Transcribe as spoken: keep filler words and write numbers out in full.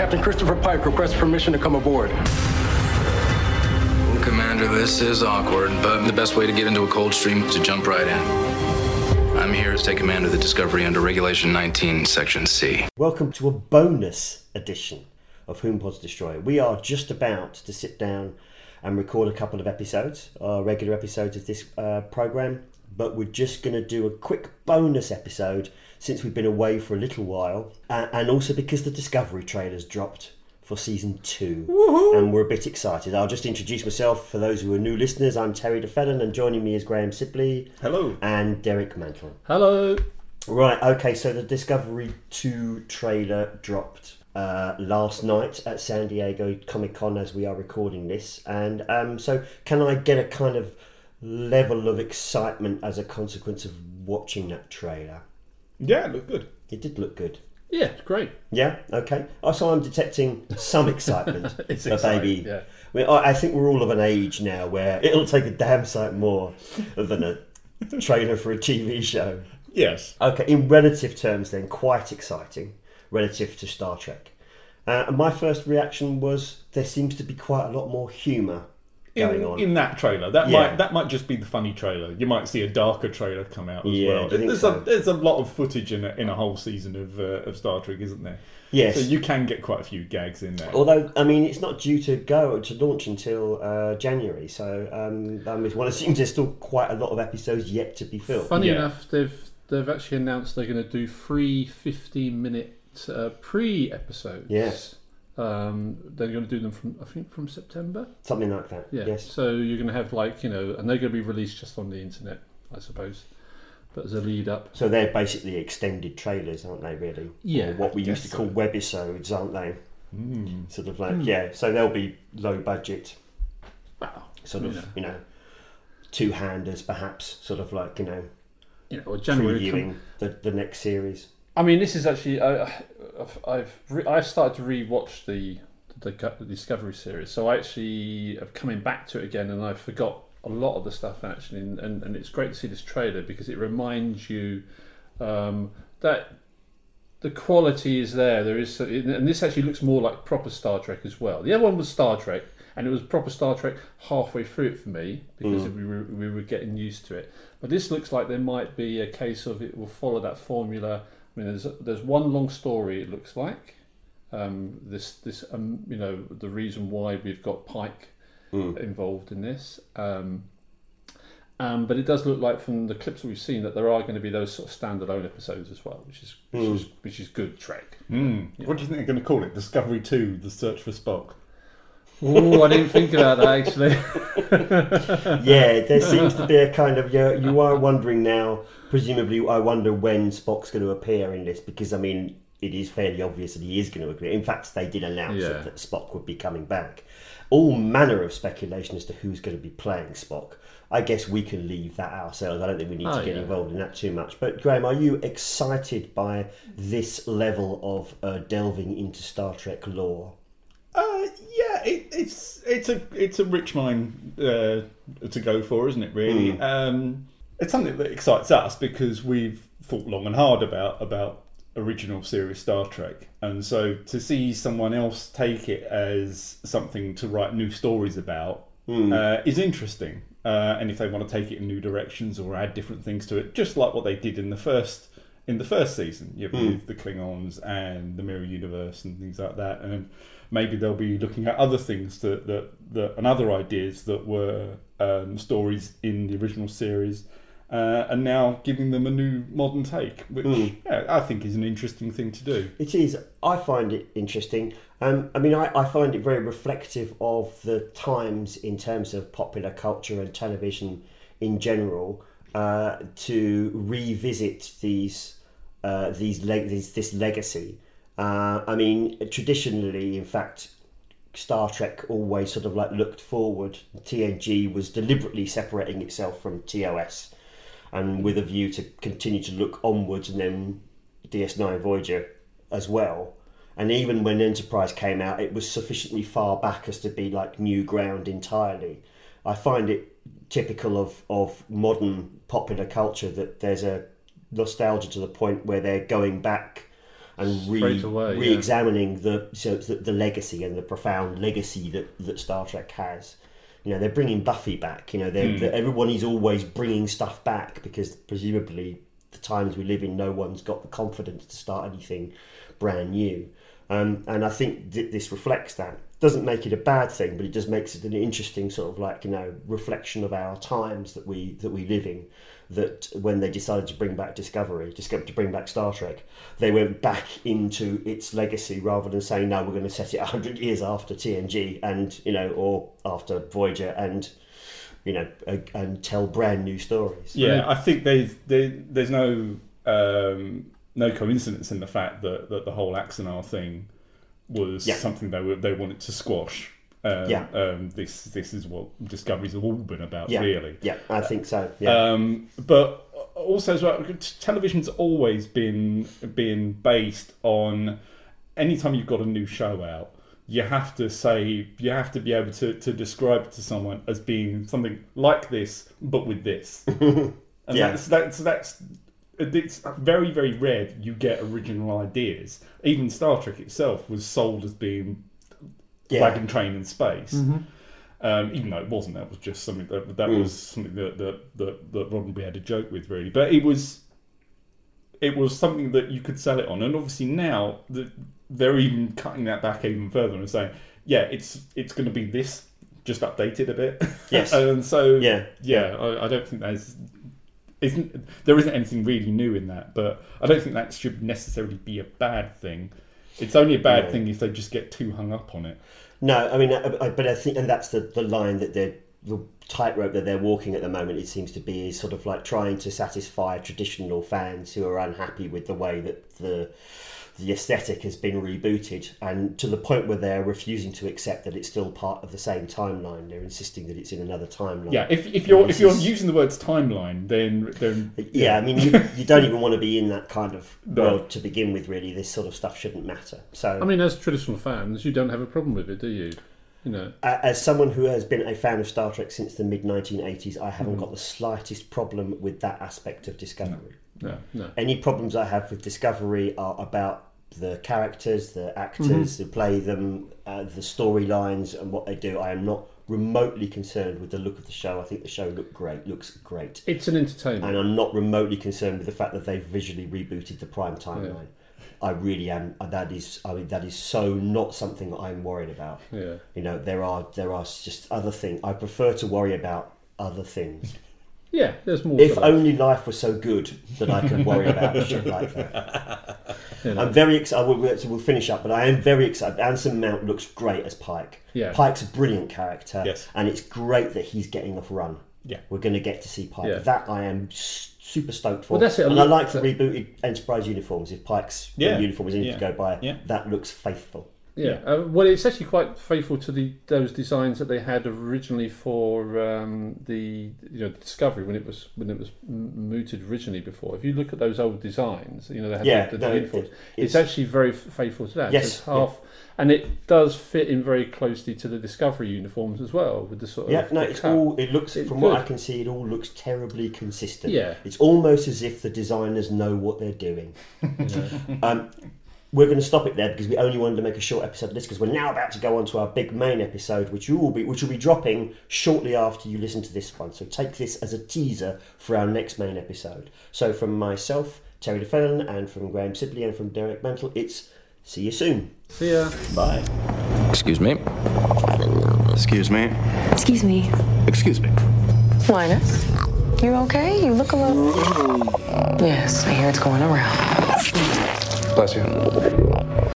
Captain Christopher Pike requests permission to come aboard. Well, Commander, this is awkward, but the best way to get into a cold stream is to jump right in. I'm here to take command of the Discovery under Regulation nineteen, Section C. Welcome to a bonus edition of Whom Pods Destroy. We are just about to sit down and record a couple of episodes, our regular episodes of this uh, programme, but we're just going to do a quick bonus episode since we've been away for a little while, uh, and also because the Discovery trailer's dropped for season two. Woohoo! And we're a bit excited. I'll just introduce myself for those who are new listeners. I'm Terry DeFellon, and joining me is Graham Sibley. Hello. And Derek Mantle. Hello. Right, okay, so the Discovery two trailer dropped uh, last night at San Diego Comic-Con as we are recording this. And um, so can I get a kind of level of excitement as a consequence of watching that trailer? Yeah, it looked good. It did look good. Yeah, great. Yeah, okay. Also, I'm detecting some excitement. It's for exciting, baby. yeah. I, mean, I I think we're all of an age now where it'll take a damn sight more than a trailer for a T V show. Yes. Okay, in relative terms then, quite exciting relative to Star Trek. Uh, and my first reaction was there seems to be quite a lot more humour going in, on. in that trailer. That Yeah. might that might just be the funny trailer. You might see a darker trailer come out as Yeah, well. do you think There's so? a there's a lot of footage in a, in a whole season of uh, of Star Trek, isn't there? Yes. So you can get quite a few gags in there. Although, I mean, it's not due to go to launch until uh, January, so um, I mean, one assumes there's still quite a lot of episodes yet to be filmed. Funny Yeah. enough, they've they've actually announced they're going to do three fifteen-minute uh, pre-episodes. Yes. Um, they're going to do them from, I think, from September. Something like that. Yeah. Yes. So you're going to have like, you know, and they're going to be released just on the internet, I suppose. But as a lead up. So they're basically extended trailers, aren't they, really? Yeah, Or what we I used to guess call so. webisodes, aren't they? Mm. Sort of like, yeah, so they'll be low budget, Wow. sort of, Yeah. you know, two-handers perhaps, sort of like, you know, You know, January. previewing the, the next series. I mean, this is actually I, I've I've, re- I've started to re-watch the, the the Discovery series, so I actually am coming back to it again, and I forgot a lot of the stuff actually, and, and, and it's great to see this trailer because it reminds you um, that the quality is there. There is, and this actually looks more like proper Star Trek as well. The other one was Star Trek, and it was proper Star Trek halfway through it for me because Mm. we were we were getting used to it. But this looks like there might be a case of it will follow that formula. I mean, there's there's one long story. It looks like um, this this um, you know the reason why we've got Pike Mm. involved in this. Um, um, but it does look like from the clips that we've seen that there are going to be those sort of standalone episodes as well, which is which Mm. is which is good Trek. Mm. Yeah. What do you think they're going to call it? Discovery two: The Search for Spock. Oh, I didn't think about that actually. Yeah, there seems to be a kind of, you, you are wondering now, presumably I wonder when Spock's going to appear in this, because I mean, it is fairly obvious that he is going to appear. In fact, they did announce Yeah. that, that Spock would be coming back. All manner of speculation as to who's going to be playing Spock. I guess we can leave that ourselves. I don't think we need Oh, to get yeah. involved in that too much. But Graham, are you excited by this level of uh, delving into Star Trek lore? Uh, yeah, it, it's it's a it's a rich mine uh, to go for, isn't it? Really, Mm. um, it's something that excites us because we've thought long and hard about about original series Star Trek, and so to see someone else take it as something to write new stories about Mm. uh, is interesting. Uh, and if they want to take it in new directions or add different things to it, just like what they did in the first in the first season, you know, Mm. with the Klingons and the Mirror Universe and things like that, and maybe they'll be looking at other things that that, that and other ideas that were um, stories in the original series, uh, and now giving them a new modern take, which Mm. yeah, I think is an interesting thing to do. It is. I find it interesting. Um, I mean, I, I find it very reflective of the times in terms of popular culture and television in general, uh, to revisit these uh, these, leg- these this legacy. Uh, I mean, traditionally, in fact, Star Trek always sort of like looked forward. T N G was deliberately separating itself from T O S, and with a view to continue to look onwards, and then D S nine Voyager as well. And even when Enterprise came out, it was sufficiently far back as to be like new ground entirely. I find it typical of, of modern popular culture that there's a nostalgia to the point where they're going back and re, Straight away, yeah. re-examining the, so the the legacy and the profound legacy that, that Star Trek has. You know, they're bringing Buffy back. You know, they're, Mm. they're, everyone is always bringing stuff back because presumably the times we live in, no one's got the confidence to start anything brand new. Um, and I think th- this reflects that. Doesn't make it a bad thing, but it just makes it an interesting sort of like, you know, reflection of our times that we that we live in. That when they decided to bring back Discovery, just to bring back Star Trek, they went back into its legacy rather than saying, no, we're going to set it one hundred years after T N G and, you know, or after Voyager and, you know, and tell brand new stories. Yeah, I think there's there, there's no um, no coincidence in the fact that, that the whole Axanar thing was Yeah. something they were they wanted to squash. Um, Yeah. um, this this is what Discovery's all been about, Yeah, really. yeah, I think so. Yeah, Um, but also as well, television's always been been based on anytime you've got a new show out, you have to say you have to be able to, to describe it to someone as being something like this, but with this. And Yeah. that's that's that's it's very very rare that you get original ideas. Even Star Trek itself was sold as being yeah. wagon train in space. Um, even though it wasn't, that was just something that that Mm. was something that that, that that Roddenberry had a joke with, really. But it was it was something that you could sell it on, and obviously now the, they're even cutting that back even further and saying, yeah, it's it's going to be this, just updated a bit. Yes. And so Yeah. yeah, I, I don't think there's isn't there isn't anything really new in that, but I don't think that should necessarily be a bad thing. It's only a bad No. thing if they just get too hung up on it. No, I mean, I, I, but I think, and that's the, the line that they're, the tightrope that they're walking at the moment, it seems to be, is sort of like trying to satisfy traditional fans who are unhappy with the way that the the aesthetic has been rebooted, and to the point where they're refusing to accept that it's still part of the same timeline. They're insisting that it's in another timeline. Yeah, if, if you're This if you're is- using the words timeline, then then Yeah, I mean, you, you don't even want to be in that kind of No. world to begin with, really. This sort of stuff shouldn't matter. So, I mean, as traditional fans, you don't have a problem with it, do you? You know, A- as someone who has been a fan of Star Trek since the mid nineteen eighties, I haven't Mm-hmm. got the slightest problem with that aspect of Discovery. no, no. Any problems I have with Discovery are about the characters, the actors who play them, uh, the storylines and what they do. I am not remotely concerned with the look of the show. I think the show looked great, looks great. It's an entertainment. And I'm not remotely concerned with the fact that they've visually rebooted the prime timeline. I really am. That is, I mean, that is so not something that I'm worried about. Yeah. You know, there are there are just other things. I prefer to worry about other things. Yeah, there's more. If to that. only life was so good that I could worry about shit like that. You know. I'm very excited. We'll, we'll finish up, but I am very excited. Anson Mount looks great as Pike. Yeah. Pike's a brilliant character, Yes. and it's great that he's getting off run. Yeah. We're going to get to see Pike. Yeah. That I am s- super stoked for. Well, that's it. And I Look, like the that- rebooted Enterprise uniforms. If Pike's Yeah. uniform is anything Yeah. to go by, Yeah. that looks faithful. Yeah, uh, well, it's actually quite faithful to the those designs that they had originally for um, the you know Discovery when it was when it was m- mooted originally. Before, if you look at those old designs, you know they had Yeah, the, the no, uniforms. it- it's, it's- actually very f- faithful to that. So Yes, it's half, and it does fit in very closely to the Discovery uniforms as well, with the sort Yeah, of no, the it's cut. all. It looks It's from what I good. can see, it all looks terribly consistent. Yeah. it's almost as if the designers know what they're doing. Yeah. Um, we're going to stop it there because we only wanted to make a short episode of this because we're now about to go on to our big main episode, which you will be, which will be dropping shortly after you listen to this one. So take this as a teaser for our next main episode. So from myself, Terry DeFellon, and from Graham Sibley and from Derek Mantle, it's see you soon. See ya. Bye. Excuse me. Excuse me. Excuse me. Excuse me. Linus, you okay? You look a little... Yes, I hear it's going around. Bless you.